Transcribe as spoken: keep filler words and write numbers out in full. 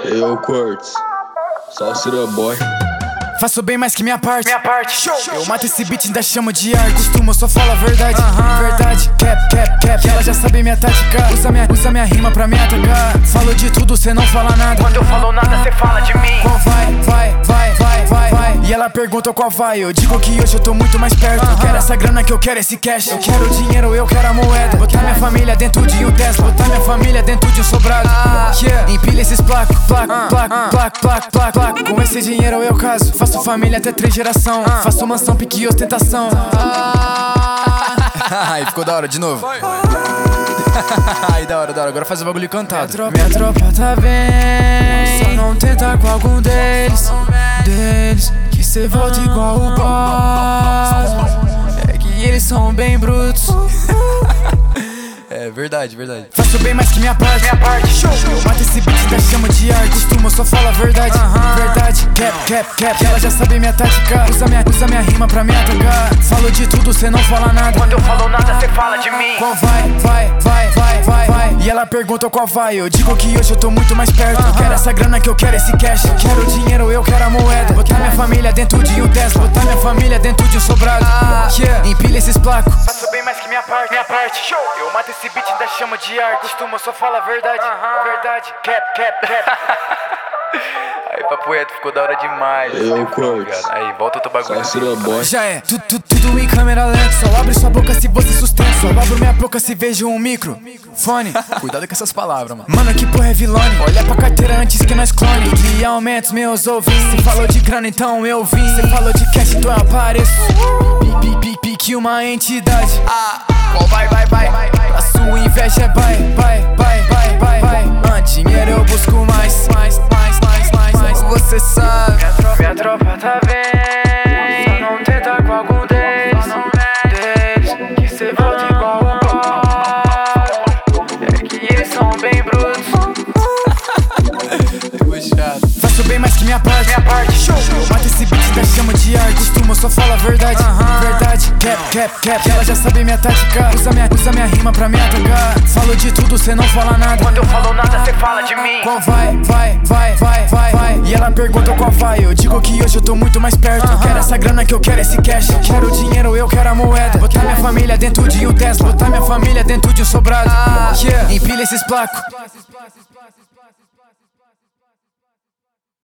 Eu, Cortes, Salsira Boy. Faço bem mais que minha parte, minha parte. Show. Eu mato esse beat e ainda chamo de arte. Costumo, só falo a verdade, uh-huh. Verdade, cap, cap, cap. Ela já sabe minha tática. Usa minha, usa minha rima pra me atacar. Falo de tudo, cê não fala nada. Quando eu falo nada, cê fala de mim. Qual vai, vai, vai, vai, vai, vai. E ela pergunta qual vai. Eu digo que hoje eu tô muito mais perto, uh-huh. Eu quero essa grana, que eu quero esse cash. Eu quero dinheiro, eu quero a moeda. Botar minha família dentro de um Tesla. Botar minha família dentro de um sobrado, uh, yeah. Empilha esses placos, placo, uh, placo, uh. placo, placo, placo, placo. Com esse dinheiro eu caso. Faço família até três geração, uh. Faço mansão, pique e ostentação. Ai, ficou da hora, de novo. Ai, da hora, da hora. Agora faz o bagulho cantado. Minha tropa, minha tropa tá bem. Só não tenta com algum deles, deles, que cê volta igual o boss. É que eles são bem brutos. É verdade, verdade. Faço bem mais que minha parte, minha parte. Show. Eu mato esse beat e ainda chamo de arte. Costumo, só falo a verdade, uh-huh. Verdade, cap, cap, cap. Ela já sabe minha tática. Usa minha, usa minha rima pra me atacar. Falo de tudo, cê não fala nada. Quando eu falo nada, cê fala de mim. Qual vai, vai, vai, vai, vai, vai. E ela pergunta qual vai. Eu digo que hoje eu tô muito mais perto, uh-huh. Eu quero essa grana, que eu quero esse cash. Eu quero dinheiro, eu quero a moeda. Botar minha família dentro de um Tesla. Botar minha família dentro de um sobrado, uh, yeah. Empilha esses placos. Faço bem mais que minha parte, minha parte. Show. Eu mato esse beat e ainda chamo de arte. Costumo, só falo a verdade, uh-huh. Verdade, cap, cap, cap. Aí, papo reto, ficou da hora demais. Eu, Cortes, aí, volta outro bagulho. Salsira Boy. Já é, tu, tu, tudo em câmera lenta. Só abre sua boca se você sustenta. Só abro minha boca se vejo um micro fone. Cuidado com essas palavras, mano. Mano, que porra é vilone. Olha pra carteira antes que nós clone. Que aumenta os meus ouvintes. Cê falou de grana, então eu vim. Cê falou de cash, então eu apareço. Pi, pi, pi, que uma entidade. Ah, qual vai, vai, vai. A sua inveja é vai, vai, vai, vai, vai, vai. Ah, dinheiro eu busco mais, mais, mais, mais, mais, mais. Você sabe, minha tropa, minha tropa tá bem. Só não tenta com algum deles, deles, que cê volta igual o boss. É que eles são bem brutos. Faço bem mais que minha parte, minha parte. Show. Eu mato esse beat e ainda chamo de arte. Costumo, só falo a verdade, uh-huh. Verdade, cap, cap, cap. Ela já sabe minha tática. Usa minha, usa minha rima pra me atacar. Falo de tudo, cê não fala nada. Quando eu falo nada, cê fala de mim. Qual vai, vai, vai, vai, vai, vai. E ela pergunta qual vai. Eu digo que hoje eu tô muito mais perto, uh-huh. Eu quero essa grana, que eu quero esse cash. Eu quero dinheiro, eu quero a moeda. Botar minha família dentro de um Tesla. Botar minha família dentro de um sobrado, uh, yeah. Empilha esses placos.